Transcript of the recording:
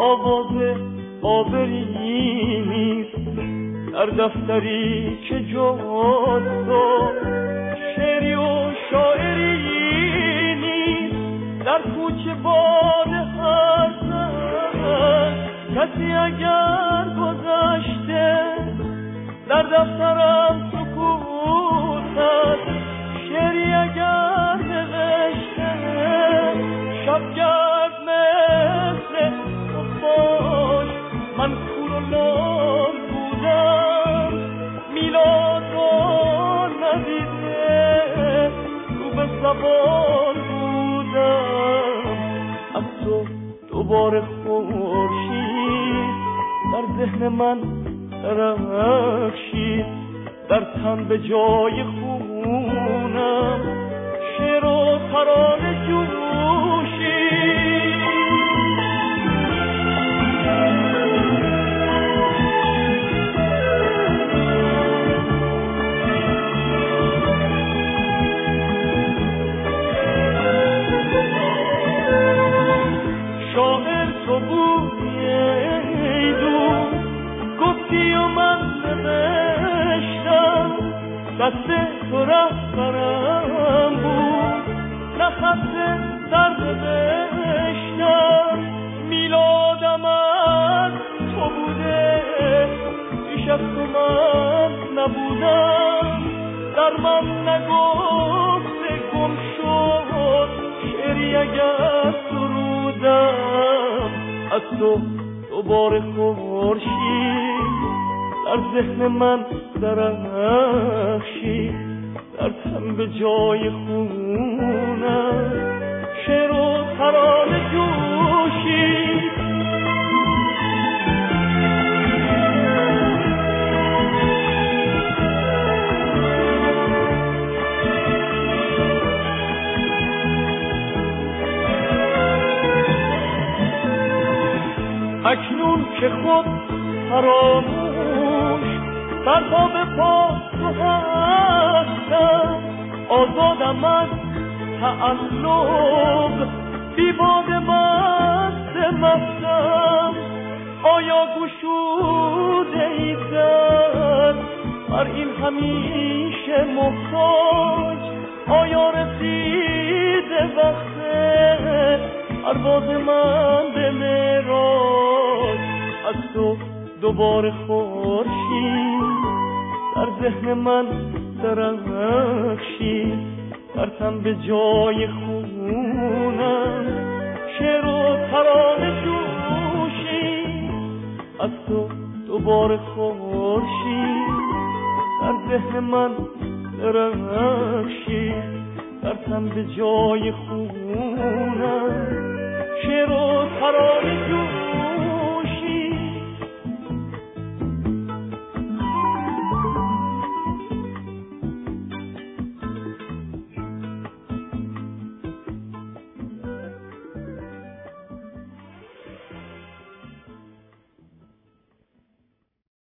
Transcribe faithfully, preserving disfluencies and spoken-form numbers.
آواز آبری نیست در دفتری که جز تو شعری و شاعری نیست در کوچه باد هر زن کسی اگر گذشته در دفترم سکوت است شعری اگر نوشته شبگرد مثل تو باش من کور و لال بودم میلاد رو ندیده رو به زبان بودم از تو دوباره خورشید در ذهن من درخشید در تن به جای خونم شعر و ترانه جوشید شاعر تو بودی ای دو گفتی و من نوشتم دست تو رهبرم بود نه خط در نوشتم میلادم از تو بوده پیش از تو من نبودم در من نگفته گم شد شعری اگر سرودم از تو دوباره خورشید در ذهن من درخشید در تن به جای خونم شعر و ترانه جوشید اکنون که خود فراموش سر پا به پا تو هستم آزادم از تعلق بی باد مست مستم آیا گشوده ای در بر این همیشه محتاج آیا رسیده وقت پرواز من به معراج از تو دوباره خورشید در ذهن من درخشید در تن به جای خونم شعر و ترانه جوشید از تو دوباره خورشید در ذهن من درخشید در تن به جای خونم شعر و ترانه جوشید